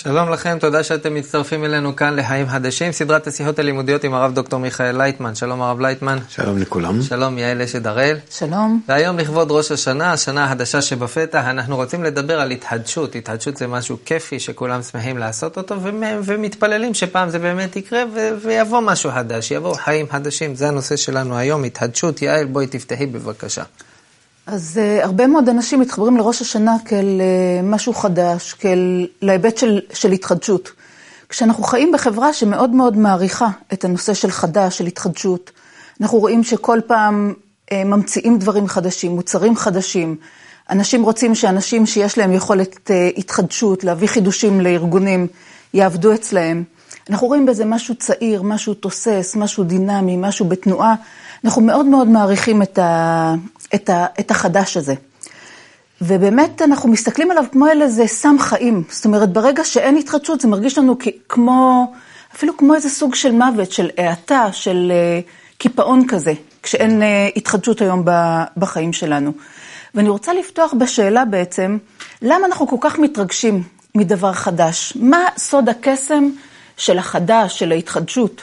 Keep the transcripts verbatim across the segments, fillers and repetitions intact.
שלום לכם, תודה שאתם מצטרפים אלינו כאן לחיים חדשים, סדרת השיחות הלימודיות עם הרב דוקטור מיכאל לייטמן. שלום הרב לייטמן. שלום לכולם. שלום יעל אשת הראל. שלום. והיום לכבוד ראש השנה, השנה החדשה שבפתח, אנחנו רוצים לדבר על התחדשות. התחדשות זה משהו כיפי שכולם שמחים לעשות אותו, ו- ומתפללים שפעם זה באמת יקרה ו- ויבוא משהו חדש, יבואו חיים חדשים. זה הנושא שלנו היום, התחדשות. יעל, בואי תפתחי בבקשה. אז uh, הרבה מאוד אנשים מתחברים לראש השנה כאל uh, משהו חדש, כאל להיבט של, של התחדשות. כשאנחנו חיים בחברה שמאוד מאוד מעריכה את הנושא של חדש, של התחדשות, אנחנו רואים שכל פעם uh, ממציאים דברים חדשים, מוצרים חדשים. אנשים רוצים שאנשים שיש להם יכולת uh, התחדשות, להביא חידושים לארגונים, יעבדו אצלהם. אנחנו רואים בזה משהו צעיר, משהו תוסס, משהו דינמי, משהו בתנועה. אנחנו מאוד מאוד מעריכים את, ה, את, ה, את החדש הזה. ובאמת אנחנו מסתכלים עליו כמו אלה, זה סם חיים. זאת אומרת, ברגע שאין התחדשות, זה מרגיש לנו כמו, אפילו כמו איזה סוג של מוות, של העתה, של uh, קיפאון כזה, כשאין uh, התחדשות היום בחיים שלנו. ואני רוצה לפתוח בשאלה בעצם, למה אנחנו כל כך מתרגשים מדבר חדש? מה סוד הקסם של החדש, של ההתחדשות?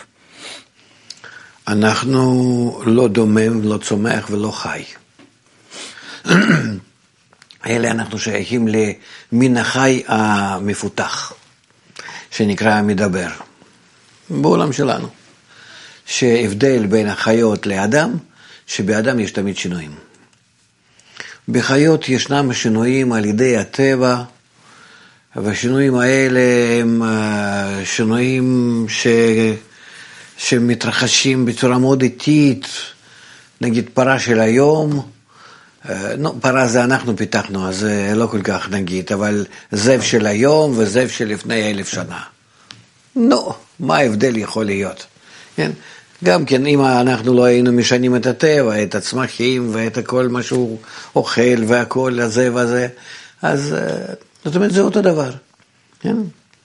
אנחנו לא דומם, לא צומח ולא חי. אלה אנחנו שייכים למין החי המפותח, שנקרא המדבר, בעולם שלנו. שהבדל בין החיות לאדם, שבאדם יש תמיד שינויים. בחיות ישנם שינויים על ידי הטבע, והשינויים האלה הם שינויים ש... שמתרחשים בצורה מאוד איטית, נגיד פרה של היום, לא, פרה זה אנחנו פיתחנו, אז לא כל כך נגיד, אבל זאב של היום וזאב של לפני אלף שנה. נו, מה ההבדל יכול להיות? כן? גם כן, אם אנחנו לא היינו משנים את הטבע, את הצמחים ואת כל מה שהוא אוכל והכל הזה וזה, אז זאת אומרת, זה אותו דבר. כן?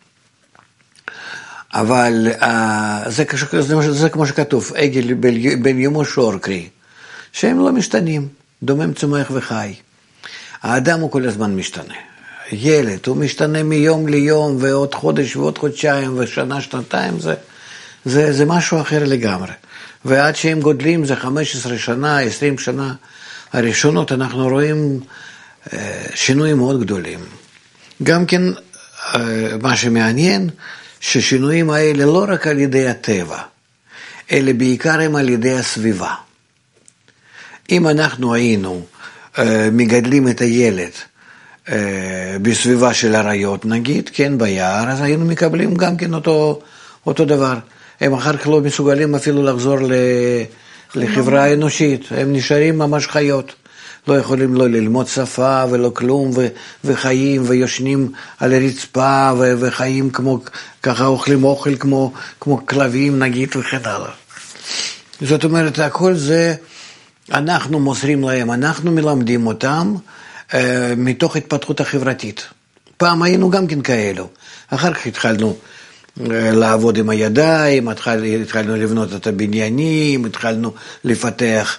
אבל זה, זה, זה כמו שכתוב, עגל בין יומו שור קרי, שהם לא משתנים, דומם צומח וחי. האדם הוא כל הזמן משתנה. ילד, הוא משתנה מיום ליום, ועוד חודש ועוד חודשיים, ושנה, שנתיים, זה, זה, זה משהו אחר לגמרי. ועד שהם גודלים, זה חמש עשרה שנה, עשרים שנה, הראשונות אנחנו רואים שינויים מאוד גדולים. גם כן, מה שמעניין, ששינויים האלה לא רק על ידי הטבע, אלא בעיקר הם על ידי הסביבה. אם אנחנו היינו אה, מגדלים את הילד אה, בסביבה של הריות, נגיד, כן, ביער, אז היינו מקבלים גם כן אותו, אותו דבר. הם אחר כך לא מסוגלים אפילו לחזור ל, לחברה האנושית, הם נשארים ממש חיות. לא יכולים לא ללמוד שפה ולא כלום, ו- וחיים ויושנים על הרצפה, ו- וחיים כמו, ככה אוכלים אוכל כמו, כמו כלבים נגיד וכן הלאה. זאת אומרת, הכל זה, אנחנו מוסרים להם, אנחנו מלמדים אותם, אה, מתוך התפתחות החברתית. פעם היינו גם כן כאלו, אחר כך התחלנו אה, לעבוד עם הידיים, התחל, התחלנו לבנות את הבניינים, התחלנו לפתח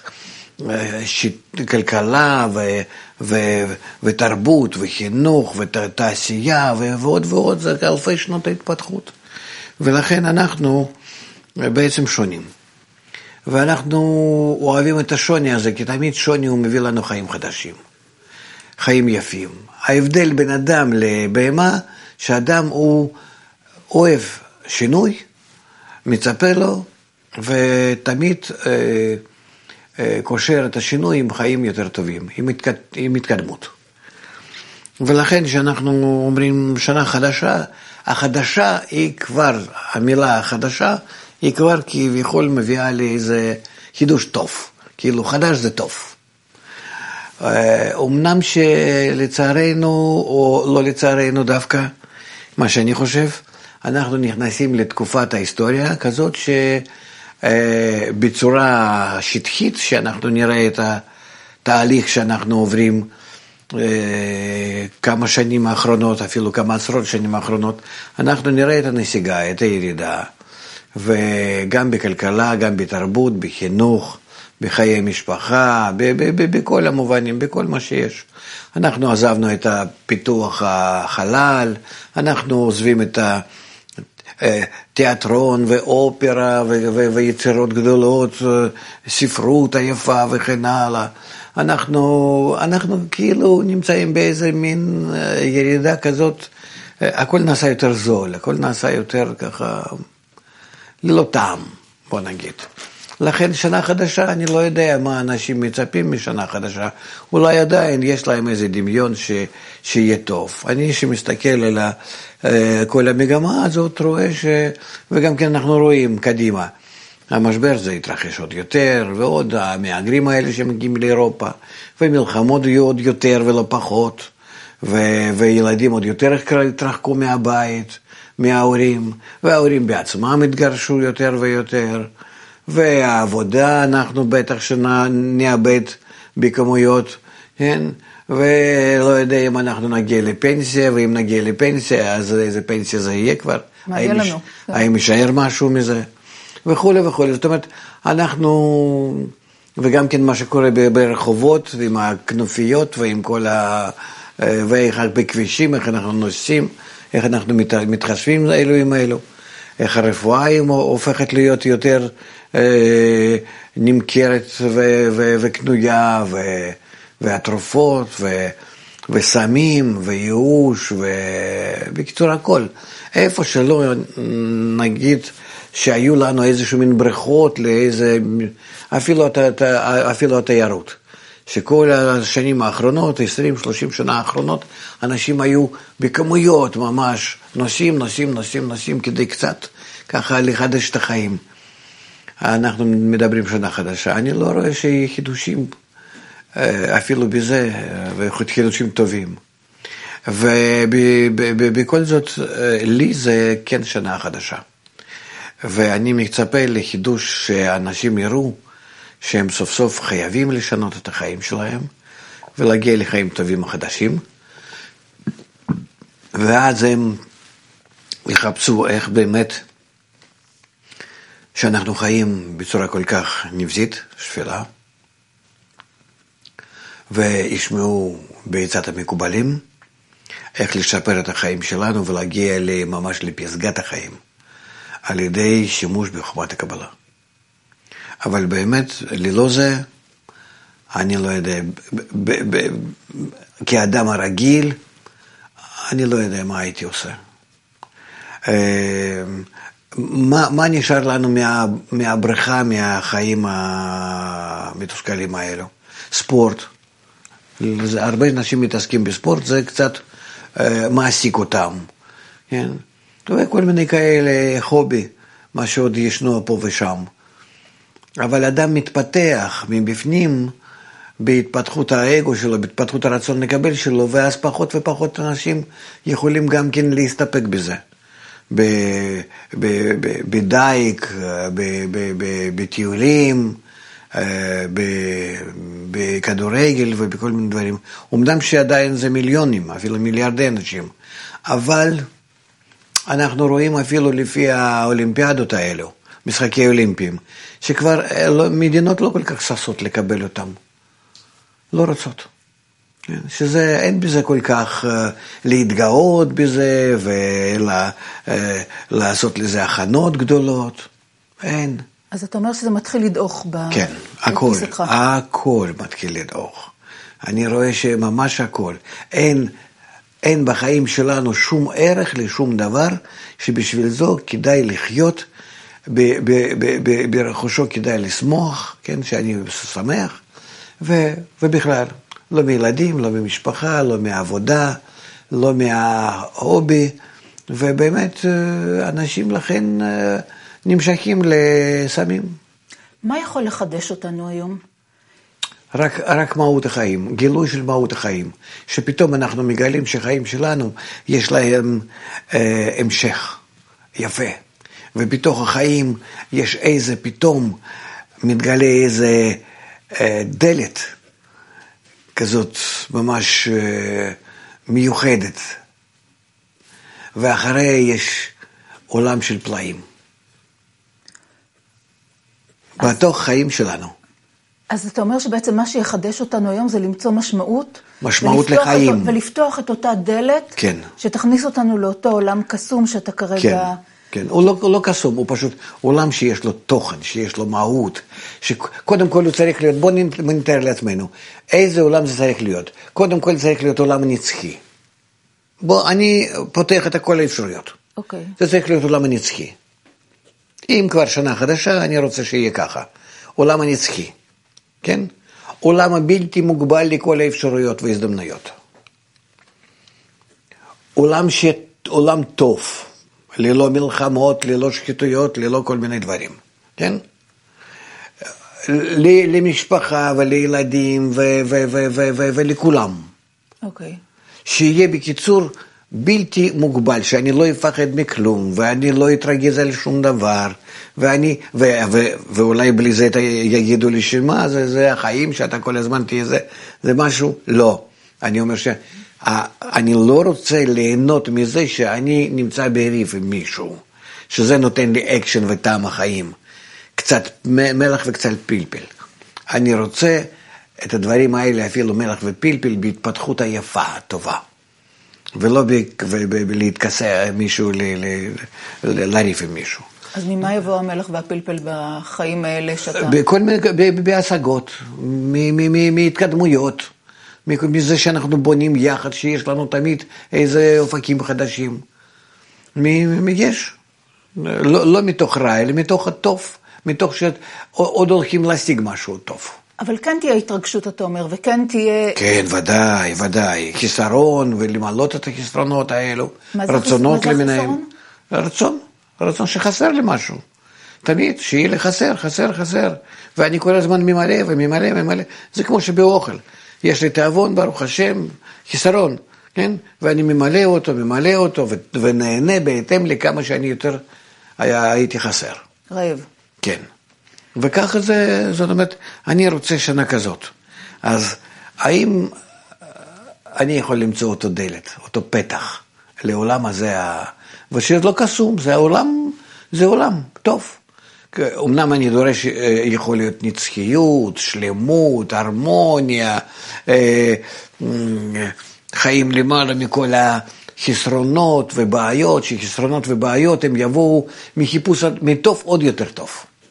כלכלה ו- ו- ותרבות וחינוך ותעשייה ועוד ועוד, זה אלפי שנות ההתפתחות. ולכן אנחנו בעצם שונים. ואנחנו אוהבים את השוני הזה, כי תמיד שוני הוא מביא לנו חיים חדשים, חיים יפים. ההבדל בין אדם לבהמה, שאדם הוא אוהב שינוי, מצפה לו, ותמיד קושר את השינוי עם חיים יותר טובים, עם, התקד... עם התקדמות. ולכן שאנחנו אומרים שנה חדשה, החדשה היא כבר, המילה החדשה היא כבר כביכול מביאה לי איזה חידוש טוב, כאילו חדש זה טוב. אמנם שלצערנו, או לא לצערנו דווקא, מה שאני חושב, אנחנו נכנסים לתקופת ההיסטוריה כזאת ש... בצורה שטחית, שאנחנו נראה את התהליך שאנחנו עוברים כמה שנים האחרונות, אפילו כמה עשרות שנים האחרונות, אנחנו נראה את הנסיגה, את הירידה. וגם בכלכלה, גם בתרבות, בחינוך, בחיי משפחה, בכל המובנים, בכל מה שיש. אנחנו עזבנו את הפיתוח החלל, אנחנו עוזבים את התיאטרון ואופרה ויצירות גדולות, ספרות היפה וכן הלאה. אנחנו, אנחנו כאילו נמצאים באיזה מין ירידה כזאת, הכל נעשה יותר זול, הכל נעשה יותר ככה, ללא טעם, בוא נגיד. לכן שנה חדשה, אני לא יודע מה אנשים מצפים משנה חדשה, אולי עדיין יש להם איזה דמיון ש, שיהיה טוב. אני שמסתכל על כל המגמה הזאת רואה ש... וגם כן אנחנו רואים קדימה. המשבר זה יתרחש עוד יותר, ועוד המהגרים האלה שמגיעים לאירופה, ומלחמות יהיו עוד יותר ולא פחות, ו... וילדים עוד יותר יתרחקו מהבית, מההורים, וההורים בעצמם יתגרשו יותר ויותר, והעבודה אנחנו בטח שנאבד בכמויות, כן? ולא יודע אם אנחנו נגיע לפנסיה, ואם נגיע לפנסיה, אז איזה פנסיה זה יהיה כבר? מה יהיה לנו? האם יישאר משהו מזה? וכו' וכו'. זאת אומרת, אנחנו, וגם כן מה שקורה ברחובות, ועם הכנופיות, ועם כל ה... ואיך בכבישים, איך אנחנו נוסעים, איך אנחנו מתחשבים אלו עם אלו, איך הרפואה הופכת להיות יותר אה, נמכרת ו- ו- וקנויה, ו- והתרופות, ו- וסמים, וייאוש, ובקיצור הכל. איפה שלא נגיד שהיו לנו איזשהו מין בריכות לאיזה, אפילו, אפילו התיירות. שכל השנים האחרונות, עשרים שלושים שנה האחרונות, אנשים היו בכמויות ממש, נוסעים, נוסעים, נוסעים, נוסעים, כדי קצת ככה לחדש את החיים. אנחנו מדברים שנה חדשה, אני לא רואה שיהיה חידושים אפילו בזה, וחידושים טובים. ובכל זאת, לי זה כן שנה חדשה. ואני מצפה לחידוש שאנשים יראו, שהם סוף סוף חייבים לשנות את החיים שלהם, ולהגיע לחיים טובים החדשים, ואז הם יחפשו איך באמת שאנחנו חיים בצורה כל כך נבזית, שפלה, וישמעו בעצת המקובלים, איך לשפר את החיים שלנו ולהגיע ממש לפסגת החיים, על ידי שימוש בחוכמת הקבלה. אבל באמת, ללא זה, אני לא יודע, ב- ב- כאדם הרגיל, אני לא יודע מה הייתי עושה. מה, מה נשאר לנו מה, מהבריכה, מהחיים המתוסכלים האלו? ספורט. הרבה אנשים מתעסקים בספורט, זה קצת מעסיק אותם. כן? וכל מיני כאלה חובי, מה שעוד ישנו פה ושם. אבל אדם מתפתח מבפנים בהתפתחות האגו שלו, בהתפתחות הרצון לקבל שלו, ואז פחות ופחות אנשים יכולים גם כן להסתפק בזה. בדייק, בטיולים, בכדורגל ובכל מיני דברים. אומנם שעדיין זה מיליונים, אפילו מיליארדי אנשים, אבל אנחנו רואים אפילו לפי האולימפיאדות האלו, משחקי אולימפיים, שכבר מדינות לא כל כך ששות לקבל אותם, לא רוצות. שזה, אין בזה כל כך להתגאות בזה, ולעשות לזה הכנות גדולות, אין. אז אתה אומר שזה מתחיל לדעוך בתפיסתך. כן, הכל, הכל מתחיל לדעוך. אני רואה שממש הכל. אין, אין בחיים שלנו שום ערך לשום דבר, שבשביל זו כדאי לחיות, ברכושו כדאי לשמוח, כן, שאני שמח, ו, ובכלל, לא מילדים, לא ממשפחה, לא מעבודה, לא מההובי, ובאמת אנשים לכן נמשכים לסמים. מה יכול לחדש אותנו היום? רק, רק מהות החיים, גילוי של מהות החיים, שפתאום אנחנו מגלים שחיים שלנו יש להם אה, המשך יפה, ובתוך החיים יש איזה פתאום מתגלה איזה אה, דלת כזאת ממש אה, מיוחדת, ואחרי יש עולם של פלאים. בתוך חיים שלנו. אז אתה אומר שבעצם מה שיחדש אותנו היום זה למצוא משמעות. משמעות לחיים. אותו, ולפתוח את אותה דלת. כן. שתכניס אותנו לאותו עולם קסום שאתה כרגע... כן, כן. הוא לא, הוא לא קסום, הוא פשוט עולם שיש לו תוכן, שיש לו מהות. שקודם כל הוא צריך להיות, בוא נתאר לעצמנו, איזה עולם זה צריך להיות? קודם כל צריך להיות עולם נצחי. בוא, אני פותח את כל האפשרויות. אוקיי. זה צריך להיות עולם הנצחי. אם כבר שנה חדשה, אני רוצה שיהיה ככה. עולם הנצחי. כן? עולם הבלתי מוגבל לכל האפשרויות והזדמנויות. עולם, ש... עולם טוב, ללא מלחמות, ללא שחיתויות, ללא כל מיני דברים. כן? למשפחה ולילדים ו... ו... ו... ו... ו... ולכולם. אוקיי. שיהיה בקיצור בלתי מוגבל, שאני לא אפחד מכלום, ואני לא אתרגז על שום דבר, ואני, ו, ו, ואולי בלי זה יגידו לי שמה, זה, זה החיים שאתה כל הזמן תהיה זה, זה משהו, לא. אני אומר שאני לא רוצה ליהנות מזה שאני נמצא בריב עם מישהו, שזה נותן לי אקשן וטעם החיים, קצת מלח וקצת פלפל. אני רוצה את הדברים האלה, אפילו מלח ופלפל, בהתפתחות היפה, הטובה. ולא להתכסה מישהו, לריב עם מישהו. אז ממה יבוא המלח והפלפל בחיים האלה שאתה... בכל מיני, בהשגות, מהתקדמויות, מזה שאנחנו בונים יחד, שיש לנו תמיד איזה אופקים חדשים. יש. לא מתוך רע, אלא מתוך הטוב, מתוך שעוד הולכים להשיג משהו טוב. אבל כן תהיה התרגשות, אתה אומר, וכן תהיה... כן, ודאי, ודאי. חיסרון, ולמעלות את החסרונות האלו. מה זה חיסרון? רצון, רצון שחסר לי משהו. תמיד, שיהיה לי חסר, חסר, חסר. ואני כל הזמן ממלא וממלא, ממלא. זה כמו שבאוכל. יש לי תאבון, ברוך השם, חיסרון, כן? ואני ממלא אותו, ממלא אותו, ונהנה בהתאם לכמה שאני יותר הייתי חסר. רעב. כן. וככה זה, זאת אומרת, אני רוצה שנה כזאת. אז האם אני יכול למצוא אותו דלת, אותו פתח, לעולם הזה, ושזה לא קסום, זה העולם, זה עולם, טוב. אמנם אני דורש, יכול להיות נצחיות, שלמות, הרמוניה, חיים למעלה מכל החסרונות ובעיות, שחסרונות ובעיות הם יבואו מחיפוש, מטוב עוד יותר טוב.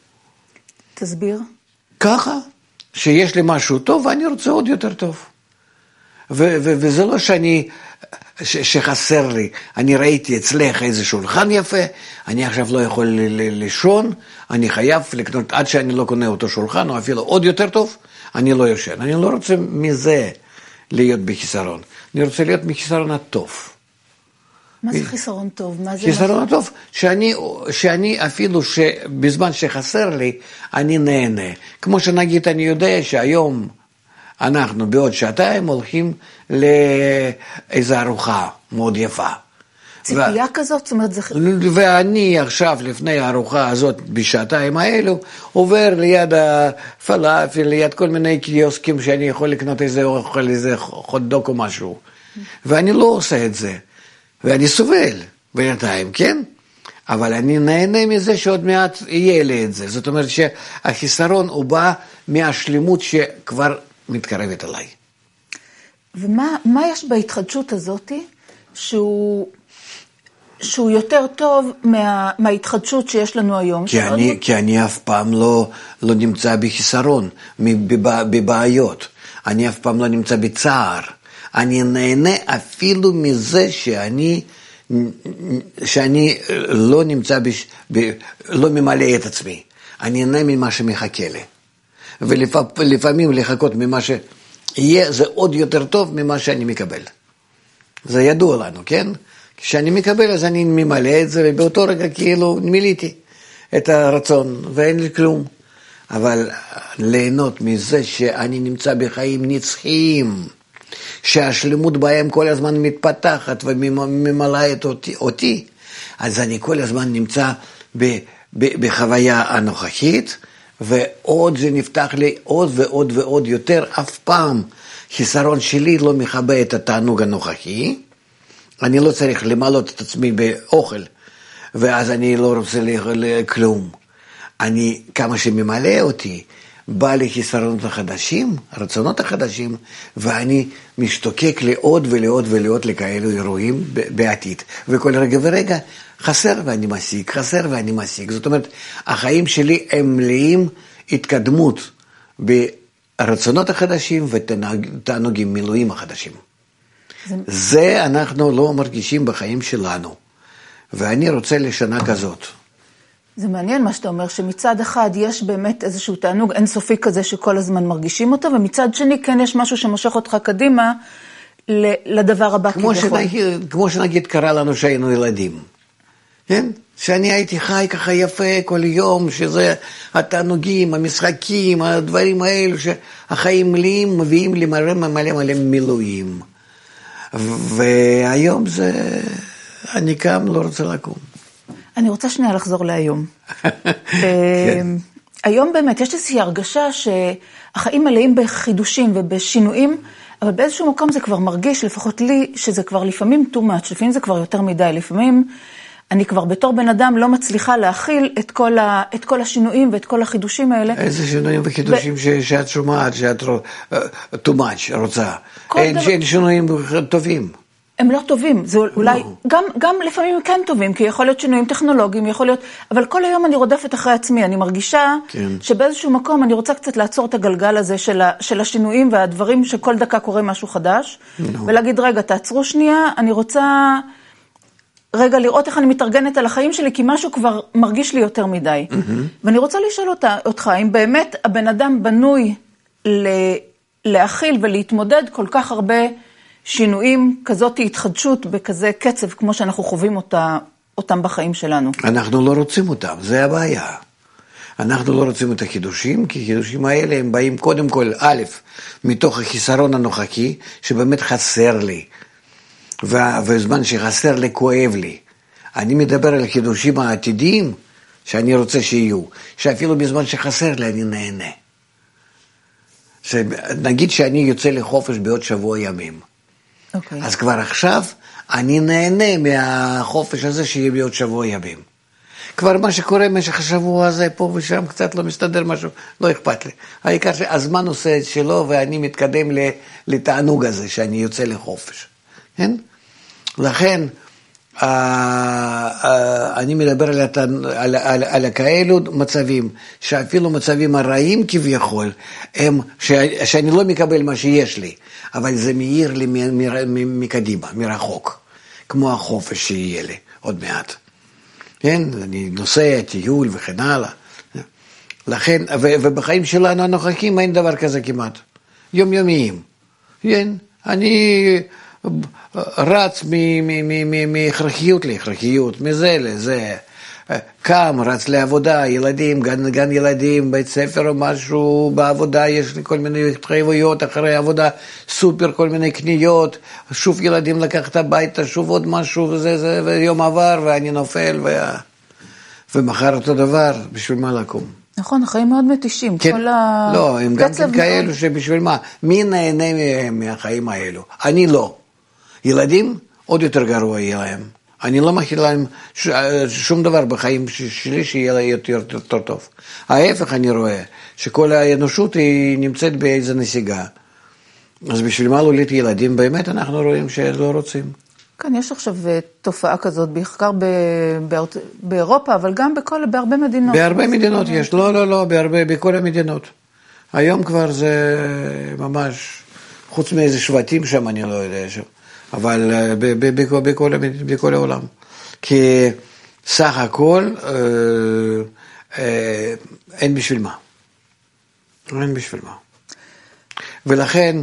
תסביר. ככה, שיש לי משהו טוב ואני רוצה עוד יותר טוב. ו- ו- וזה לא שאני, ש- שחסר לי, אני ראיתי אצלך איזה שולחן יפה, אני עכשיו לא יכול ל- ל- לישון, אני חייב לקנות, עד שאני לא קונה אותו שולחן, או אפילו עוד יותר טוב, אני לא יושן. אני לא רוצה מזה להיות בחיסרון, אני רוצה להיות בחיסרון הטוב. מה זה חיסרון טוב? מה זה חיסרון טוב, שאני, שאני אפילו שבזמן שחסר לי, אני נהנה. כמו שנגיד, אני יודע שהיום אנחנו בעוד שעתיים הולכים לאיזו ארוחה מאוד יפה. ציפייה ו... כזאת? זאת אומרת, זה... ואני עכשיו, לפני הארוחה הזאת, בשעתיים האלו, עובר ליד הפלאפל, ליד כל מיני קיוסקים שאני יכול לקנות איזה אוכל, איזה חוט-דוק או משהו. ואני לא עושה את זה. ואני סובל בינתיים, כן? אבל אני נהנה מזה שעוד מעט יהיה לי את זה. זאת אומרת שהחיסרון הוא בא מהשלימות שכבר מתקרבת אליי. ומה מה יש בהתחדשות הזאת שהוא, שהוא יותר טוב מה, מההתחדשות שיש לנו היום? כי אני, כי אני אף פעם לא, לא נמצא בחיסרון, בבעיות. אני אף פעם לא נמצא בצער. אני נהנה אפילו מזה שאני, שאני לא נמצא, בש, ב, לא ממלא את עצמי. אני נהנה ממה שמחכה לי. ולפעמים לחכות ממה שיהיה, זה עוד יותר טוב ממה שאני מקבל. זה ידוע לנו, כן? כשאני מקבל, אז אני ממלא את זה, ובאותו רגע כאילו מילאתי את הרצון, ואין לי כלום. אבל ליהנות מזה שאני נמצא בחיים נצחיים, שהשלמות בהם כל הזמן מתפתחת וממלאת אותי, אותי, אז אני כל הזמן נמצא ב, ב, בחוויה הנוכחית, ועוד זה נפתח לי עוד ועוד ועוד יותר. אף פעם חיסרון שלי לא מכבה את התענוג הנוכחי. אני לא צריך למלות את עצמי באוכל, ואז אני לא רוצה לאכול כלום. אני, כמה שממלא אותי, בא לי חיסרונות החדשים, רצונות החדשים, ואני משתוקק לעוד ולעוד ולעוד לכאלו אירועים בעתיד. וכל רגע ורגע חסר ואני משיג, חסר ואני משיג. זאת אומרת, החיים שלי הם מלאים התקדמות ברצונות החדשים ותענוגים מילואים החדשים. זה... זה אנחנו לא מרגישים בחיים שלנו. ואני רוצה לשנה כזאת. זה מעניין מה שאתה אומר, שמצד אחד יש באמת איזשהו תענוג אינסופי כזה שכל הזמן מרגישים אותו, ומצד שני כן יש משהו שמושך אותך קדימה לדבר הבא כמו כביכול. שנגיד, כמו שנגיד קרה לנו שהיינו ילדים, כן? שאני הייתי חי ככה יפה כל יום, שזה התענוגים, המשחקים, הדברים האלו, שהחיים מלאים מביאים לי מלא מלא מלא מילואים. והיום זה, אני קם, לא רוצה לקום. אני רוצה שנייה לחזור להיום. היום באמת יש איזושהי הרגשה שהחיים מלאים בחידושים ובשינויים, אבל באיזשהו מקום זה כבר מרגיש, לפחות לי, שזה כבר לפעמים too much, לפעמים זה כבר יותר מדי, לפעמים אני כבר בתור בן אדם לא מצליחה להכיל את כל, ה, את כל השינויים ואת כל החידושים האלה. איזה שינויים וחידושים ו... שאת שומעת, שאת too much רוצה? אין דבר... שינויים טובים. הם לא טובים, זה אולי, no. גם, גם לפעמים הם כן טובים, כי יכול להיות שינויים טכנולוגיים, יכול להיות, אבל כל היום אני רודפת אחרי עצמי, אני מרגישה כן. שבאיזשהו מקום אני רוצה קצת לעצור את הגלגל הזה של, ה, של השינויים והדברים שכל דקה קורה משהו חדש, no. ולהגיד, רגע, תעצרו שנייה, אני רוצה רגע לראות איך אני מתארגנת על החיים שלי, כי משהו כבר מרגיש לי יותר מדי. Mm-hmm. ואני רוצה לשאול אותה, אותך, אם באמת הבן אדם בנוי ל, להכיל ולהתמודד כל כך הרבה שינויים, כזאת התחדשות בכזה קצב, כמו שאנחנו חווים אותה, אותם בחיים שלנו. אנחנו לא רוצים אותם, זה הבעיה. אנחנו לא רוצים את החידושים, כי החידושים האלה הם באים קודם כל, א', מתוך החיסרון הנוכחי, שבאמת חסר לי, ובזמן שחסר לי כואב לי. אני מדבר על החידושים העתידיים, שאני רוצה שיהיו, שאפילו בזמן שחסר לי אני נהנה. נגיד שאני יוצא לחופש בעוד שבוע ימים. Okay. אז כבר עכשיו אני נהנה מהחופש הזה שיהיה בעוד שבוע ימים. כבר מה שקורה במשך השבוע הזה, פה ושם קצת לא מסתדר משהו, לא אכפת לי. העיקר שהזמן עושה את שלו ואני מתקדם לתענוג הזה שאני יוצא לחופש. כן? לכן, אני מדבר על, על, על, על כאלו מצבים, שאפילו מצבים הרעים כביכול, הם, ש, שאני לא מקבל מה שיש לי, אבל זה מאיר לי מקדימה, מרחוק, כמו החופש שיהיה לי עוד מעט. כן? אני נוסע, טיול וכן הלאה. לכן, ובחיים שלנו הנוכחים אין דבר כזה כמעט. יומיומיים. כן? אני רץ מהכרחיות להכרחיות, מזה לזה. קם, רץ לעבודה, ילדים, גן, גן ילדים, בית ספר או משהו, בעבודה יש לי כל מיני התחייבויות, אחרי עבודה סופר, כל מיני קניות, שוב ילדים לקחת הביתה, שוב עוד משהו, וזה, זה, ויום עבר, ואני נופל, ו... ומחר אותו דבר, בשביל מה לקום? נכון, החיים מאוד מתישים. כן, כל ה... לא, הם גם כן כאלו מאוד... שבשביל מה? מי נהנה מהחיים האלו? אני לא. ילדים, עוד יותר גרוע יהיה להם. אני לא מכיר להם שום דבר בחיים שלי שיהיה לה יותר, יותר טוב. ההפך אני רואה, שכל האנושות היא נמצאת באיזו נסיגה. אז בשביל מה להוליד ילדים, באמת אנחנו רואים שלא רוצים. כן, יש עכשיו תופעה כזאת, בעיקר באירופה, אבל גם בכל, בהרבה מדינות. בהרבה מדינות יש, לא, לא, לא, בהרבה, בכל המדינות. היום כבר זה ממש, חוץ מאיזה שבטים שם, אני לא יודע שם. אבל בכל, בכל העולם. כי סך הכל אין בשביל מה. אין בשביל מה. ולכן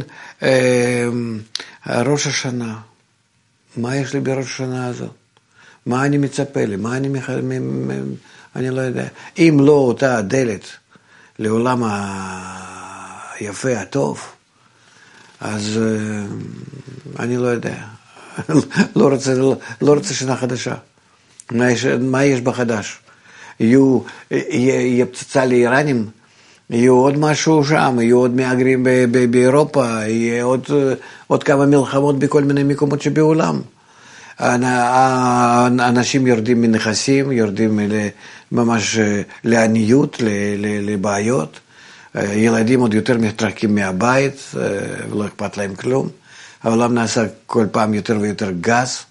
ראש השנה, מה יש לי בראש השנה הזאת? מה אני מצפה לי? מה אני מחל... אני לא יודע. אם לא אותה דלת לעולם היפה, הטוב, אז אני לא יודע. לא רוצה, לא, לא רוצה שנה חדשה. מה יש, מה יש בחדש? יהיו, יהיה, יהיה פצצה לאיראנים, יהיו עוד משהו שם, יהיו עוד מהגרים ב, ב, באירופה, יהיה עוד, עוד כמה מלחמות בכל מיני מקומות שבעולם. אנשים יורדים מנכסים, יורדים ממש לעניות, לבעיות. ילדים עוד יותר מתרחקים מהבית, ולא אכפת להם כלום. העולם נעשה כל פעם יותר ויותר גס.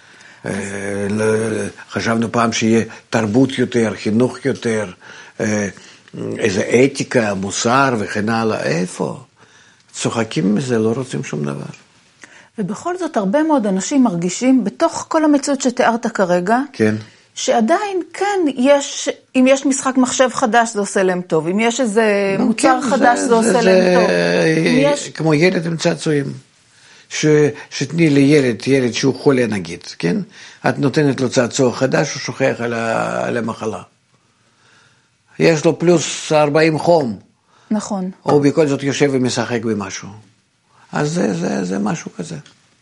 חשבנו פעם שיהיה תרבות יותר, חינוך יותר, איזה אתיקה, מוסר וכן הלאה. איפה? צוחקים מזה, לא רוצים שום דבר. ובכל זאת, הרבה מאוד אנשים מרגישים, בתוך כל המציאות שתיארת כרגע, כן. שעדיין, כן, יש, אם יש משחק מחשב חדש, זה עושה להם טוב. אם יש איזה מוצר כן, חדש, זה, זה עושה זה, להם טוב. יש... כמו ילד עם צעצועים. ש... שתני לילד, ילד שהוא חולה נגיד, כן? את נותנת לו צעצוע חדש, הוא שוכח על, ה... על המחלה. יש לו פלוס ארבעים חום. נכון. או בכל זאת יושב ומשחק במשהו. אז זה, זה, זה משהו כזה.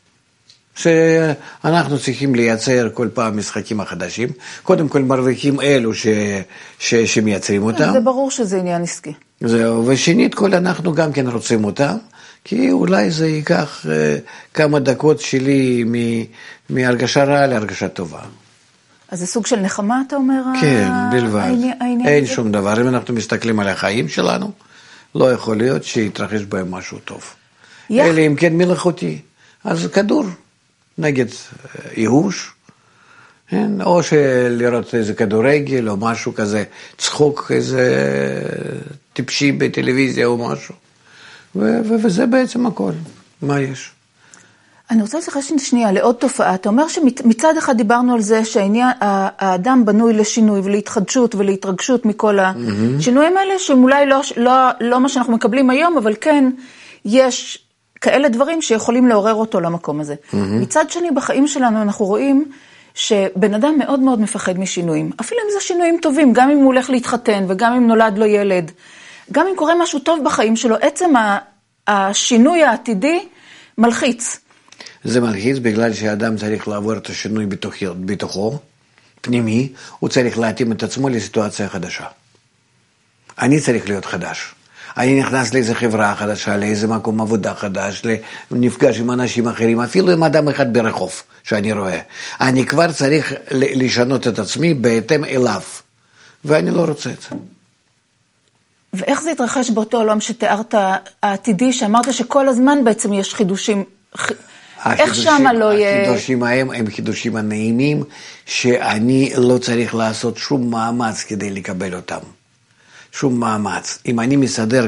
שאנחנו צריכים לייצר כל פעם משחקים החדשים. קודם כל מרוויחים אלו ש, ש, שמייצרים אותם. זה ברור שזה עניין עסקי. זהו, ושנית כל אנחנו גם כן רוצים אותם, כי אולי זה ייקח כמה דקות שלי מהרגשה רעה להרגשה טובה. אז זה סוג של נחמה, אתה אומר? כן, בלבד. אין שום דבר. אם אנחנו מסתכלים על החיים שלנו, לא יכול להיות שיתרחש בהם משהו טוב. אלא אם כן מלאכותי. אז כדור נגד ייאוש, או לראות איזה כדורגל או משהו כזה, צחוק איזה טיפשי בטלוויזיה או משהו. וזה בעצם הכל. מה יש? אני רוצה להתייחס שנייה לעוד תופעה. אתה אומר שמצד אחד דיברנו על זה שהאדם בנוי לשינוי ולהתחדשות ולהתרגשות מכל השינויים האלה, שהם אולי לא, לא, לא מה שאנחנו מקבלים היום, אבל כן יש כאלה דברים שיכולים לעורר אותו למקום הזה. מצד שני, בחיים שלנו אנחנו רואים שבן אדם מאוד מאוד מפחד משינויים. אפילו אם זה שינויים טובים, גם אם הוא הולך להתחתן וגם אם נולד לו ילד, גם אם קורה משהו טוב בחיים שלו, עצם השינוי העתידי מלחיץ. זה מלחיץ בגלל שהאדם צריך לעבור את השינוי בתוכו, בתוכו, פנימי, הוא צריך להתאים את עצמו לסיטואציה חדשה. אני צריך להיות חדש. אני נכנס לאיזו חברה חדשה, לאיזה מקום עבודה חדש, נפגש עם אנשים אחרים, אפילו עם אדם אחד ברחוב שאני רואה. אני כבר צריך לשנות את עצמי בהתאם אליו, ואני לא רוצה את זה. ואיך זה התרחש באותו עולם שתיארת העתידי, שאמרת שכל הזמן בעצם יש חידושים, איך שמה לא יהיה... החידושים ההם הם חידושים הנעימים, שאני לא צריך לעשות שום מאמץ כדי לקבל אותם. שום מאמץ. אם אני מסדר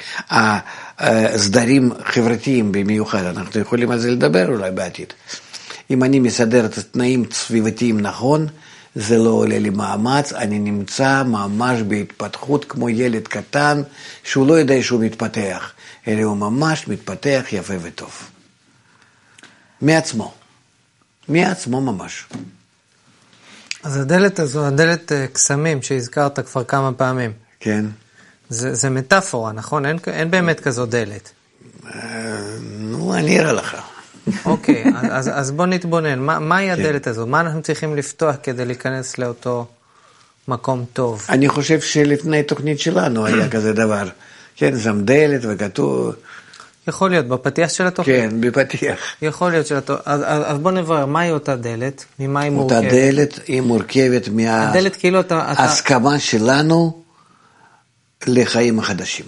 סדרים חברתיים במיוחד, אנחנו יכולים על זה לדבר אולי בעתיד. אם אני מסדר את התנאים סביבתיים נכון, זה לא עולה לי מאמץ, אני נמצא ממש בהתפתחות כמו ילד קטן, שהוא לא יודע שהוא מתפתח, אלא הוא ממש מתפתח יפה וטוב. מעצמו. מעצמו ממש. אז הדלת הזו, הדלת קסמים שהזכרת כבר כמה פעמים. כן. זה, זה מטאפורה, נכון? אין, אין באמת כזו דלת. נו, אני אראה לך. אוקיי, אז, אז בוא נתבונן. מה, מהי הדלת הזו? מה אנחנו צריכים לפתוח כדי להיכנס לאותו מקום טוב? אני חושב שלפני תוכנית שלנו היה כזה דבר. כן, שם דלת וכתוב... יכול להיות, בפתיח של התוכנית. כן, בפתיח. יכול להיות של התוכנית. אז, אז, אז בוא נברר, מהי אותה דלת? ממה היא מורכבת? אותה דלת היא מורכבת מה... הדלת כאילו אתה... הסכמה שלנו לחיים החדשים.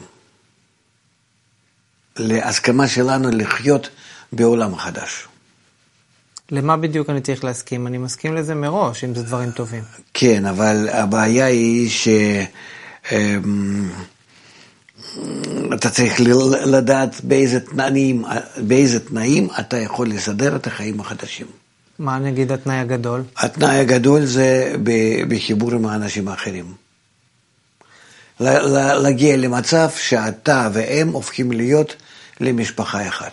להסכמה שלנו לחיות בעולם חדש. למה בדיוק אני צריך להסכים? אני מסכים לזה מראש, אם זה דברים טובים. כן, אבל הבעיה היא ש... אתה צריך לדעת באיזה תנאים, באיזה תנאים אתה יכול לסדר את החיים החדשים. מה נגיד התנאי הגדול? התנאי הגדול זה בחיבור עם האנשים האחרים. להגיע למצב שאתה והם הופכים להיות למשפחה אחת.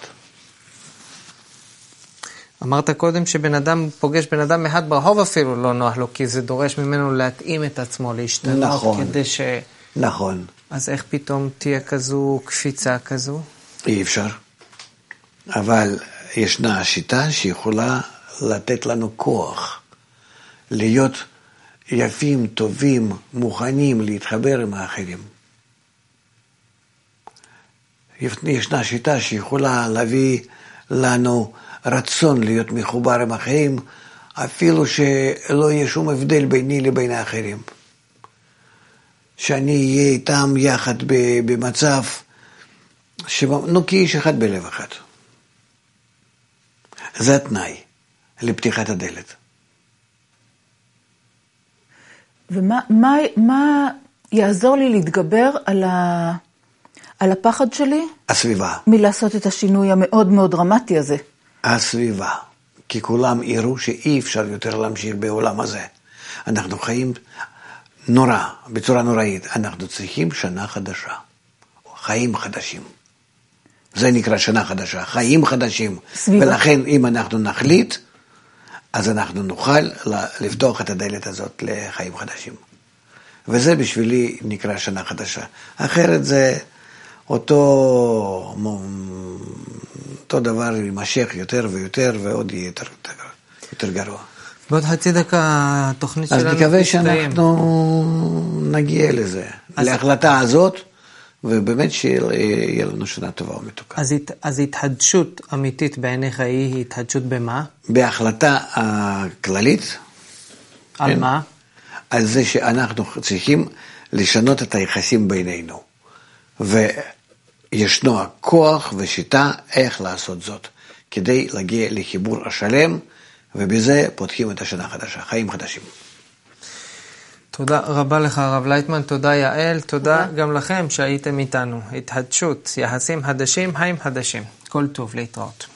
אמרת קודם שבן אדם פוגש בן אדם אחד ברחוב אפילו לא נוח לו, כי זה דורש ממנו להתאים את עצמו, להשתנות. נכון, כדי ש... נכון. אז איך פתאום תהיה כזו קפיצה כזו? אי אפשר. אבל ישנה שיטה שיכולה לתת לנו כוח, להיות יפים, טובים, מוכנים להתחבר עם האחרים. ישנה שיטה שיכולה להביא לנו רצון להיות מחובר עם האחרים אפילו שלא יהיה שום הבדל ביני לבין האחרים. שאני אהיה איתם יחד במצב, נו, כאיש אחד בלב אחד. זה התנאי לפתיחת הדלת. ומה מה, מה יעזור לי להתגבר על, ה, על הפחד שלי? הסביבה. מלעשות את השינוי המאוד מאוד דרמטי הזה. הסביבה. כי כולם יראו שאי אפשר יותר להמשיך בעולם הזה. אנחנו חיים נורא, בצורה נוראית. אנחנו צריכים שנה חדשה. חיים חדשים. זה נקרא שנה חדשה. חיים חדשים. סביבה. ולכן אם אנחנו נחליט, אז אנחנו נוכל לפתוח את הדלת הזאת לחיים חדשים. וזה בשבילי נקרא שנה חדשה. אחרת זה אותו, אותו דבר יימשך יותר ויותר, ועוד יהיה יותר, יותר גרוע. בעוד חצי דקה התוכנית שלנו תסתיים. אז נקווה שאנחנו נגיע לזה, אז... להחלטה הזאת, ובאמת שיהיה לנו שנה טובה ומתוקה. אז, אז התחדשות אמיתית בעיניך היא התחדשות במה? בהחלטה הכללית. על כן? מה? על זה שאנחנו צריכים לשנות את היחסים בינינו. וישנו הכוח ושיטה איך לעשות זאת, כדי להגיע לחיבור השלם, ובזה פותחים את השנה החדשה, חיים חדשים. תודה רבה לך הרב לייטמן, תודה יעל, תודה, תודה. גם לכם שהייתם איתנו. התחדשות, יחסים חדשים, חיים חדשים. כל טוב, להתראות.